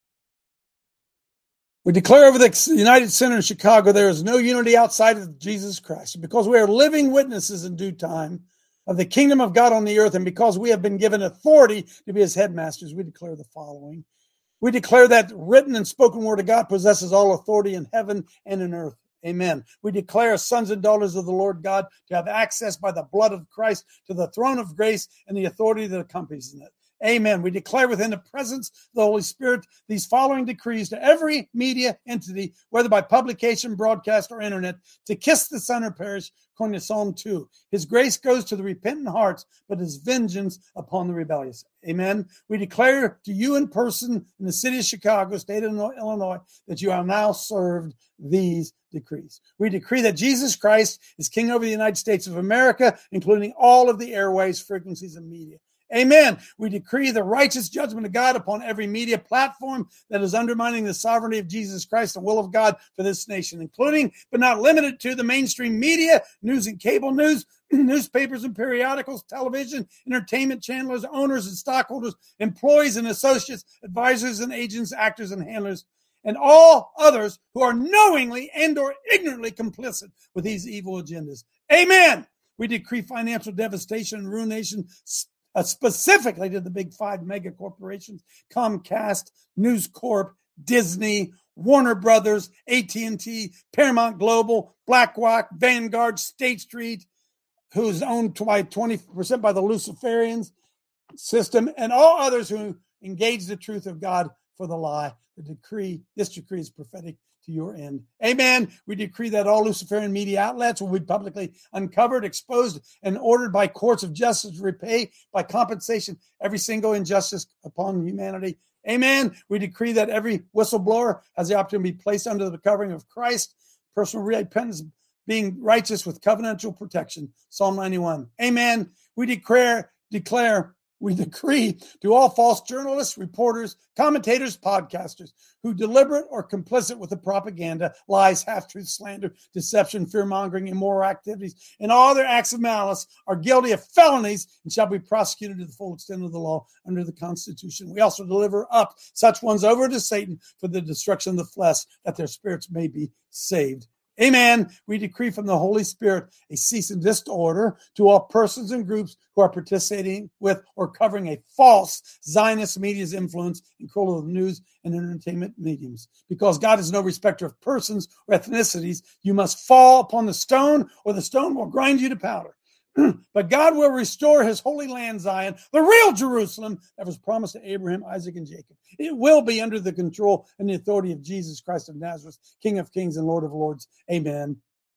We declare over the United Center in Chicago, there is no unity outside of Jesus Christ. Because we are living witnesses in due time of the kingdom of God on the earth, and because we have been given authority to be his headmasters, we declare the following. We declare that written and spoken word of God possesses all authority in heaven and in earth. Amen. We declare sons and daughters of the Lord God to have access by the blood of Christ to the throne of grace and the authority that accompanies it. Amen. We declare within the presence of the Holy Spirit these following decrees to every media entity, whether by publication, broadcast, or internet, to kiss the Son or perish, according to Psalm two. His grace goes to the repentant hearts, but his vengeance upon the rebellious. Amen. We declare to you in person in the city of Chicago, state of Illinois, that you are now served these decrees. We decree that Jesus Christ is King over the United States of America, including all of the airways, frequencies, and media. Amen. We decree the righteous judgment of God upon every media platform that is undermining the sovereignty of Jesus Christ, the will of God for this nation, including but not limited to the mainstream media, news and cable news, newspapers and periodicals, television, entertainment channels, owners and stockholders, employees and associates, advisors and agents, actors and handlers, and all others who are knowingly and or ignorantly complicit with these evil agendas. Amen. We decree financial devastation and ruination Uh, specifically to the big five mega corporations, Comcast, News Corp, Disney, Warner Brothers, A T and T, Paramount Global, BlackRock, Vanguard, State Street, who's owned by twenty percent by the Luciferians system, and all others who engage the truth of God for the lie. The decree, this decree is prophetic to to your end. Amen. We decree that all Luciferian media outlets will be publicly uncovered, exposed, and ordered by courts of justice to repay by compensation every single injustice upon humanity. Amen. We decree that every whistleblower has the opportunity to be placed under the covering of Christ, personal repentance, being righteous with covenantal protection. Psalm ninety-one. Amen. We declare, declare, we decree to all false journalists, reporters, commentators, podcasters who deliberate or complicit with the propaganda, lies, half-truth, slander, deception, fear-mongering, immoral activities, and all other acts of malice are guilty of felonies and shall be prosecuted to the full extent of the law under the Constitution. We also deliver up such ones over to Satan for the destruction of the flesh, that their spirits may be saved. Amen. We decree from the Holy Spirit a cease and desist order to all persons and groups who are participating with or covering a false Zionist media's influence in control of news and entertainment mediums. Because God is no respecter of persons or ethnicities, you must fall upon the stone, or the stone will grind you to powder. But God will restore his holy land, Zion, the real Jerusalem that was promised to Abraham, Isaac, and Jacob. It will be under the control and the authority of Jesus Christ of Nazareth, King of kings and Lord of lords. Amen.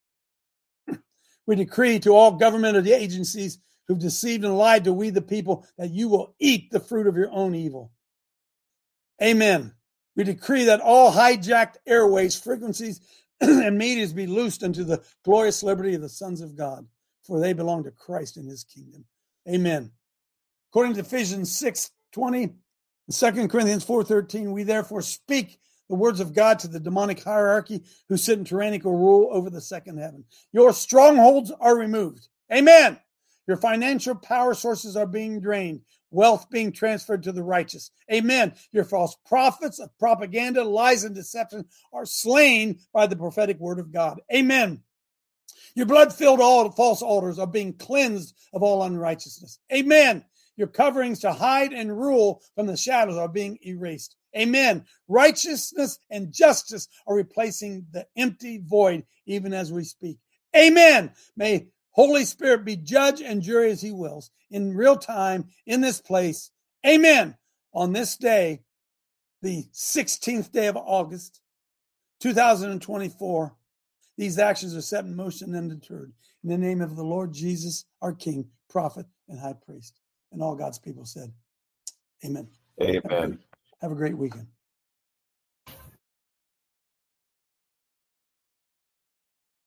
We decree to all government agencies who've deceived and lied to we the people that you will eat the fruit of your own evil. Amen. We decree that all hijacked airways, frequencies, and medias be loosed unto the glorious liberty of the sons of God, for they belong to Christ and his kingdom. Amen. According to Ephesians six twenty and Second Corinthians four thirteen, we therefore speak the words of God to the demonic hierarchy who sit in tyrannical rule over the second heaven. Your strongholds are removed. Amen. Your financial power sources are being drained, wealth being transferred to the righteous. Amen. Your false prophets of propaganda, lies, and deception are slain by the prophetic word of God. Amen. Your blood-filled all false altars are being cleansed of all unrighteousness. Amen. Your coverings to hide and rule from the shadows are being erased. Amen. Righteousness and justice are replacing the empty void even as we speak. Amen. May Holy Spirit be judge and jury as he wills in real time in this place. Amen. On this day, the sixteenth day of August, two thousand twenty-four, these actions are set in motion and deterred. In the name of the Lord Jesus, our King, prophet, and high priest. And all God's people said, amen. Amen. Have a great, have a great weekend.